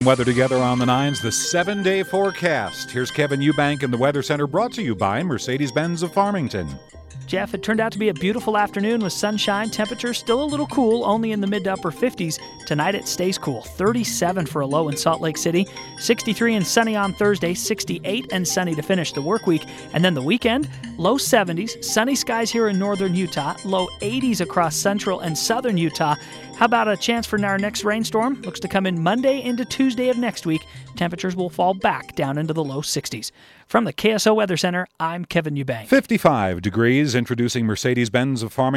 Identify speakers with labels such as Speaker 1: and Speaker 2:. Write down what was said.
Speaker 1: Weather together on the 9s, the 7-day forecast. Here's Kevin Eubank in the Weather Center, brought to you by Mercedes-Benz of Farmington.
Speaker 2: Jeff, it turned out to be a beautiful afternoon with sunshine. Temperatures still a little cool, only in the mid to upper 50s. Tonight it stays cool. 37 for a low in Salt Lake City. 63 and sunny on Thursday. 68 and sunny to finish the work week. And then the weekend, low 70s. Sunny skies here in northern Utah. Low 80s across central and southern Utah. How about a chance for our next rainstorm? Looks to come in Monday into Tuesday of next week. Temperatures will fall back down into the low 60s. From the KSO Weather Center, I'm Kevin Eubank.
Speaker 1: 55 degrees, introducing Mercedes-Benz of Farmington.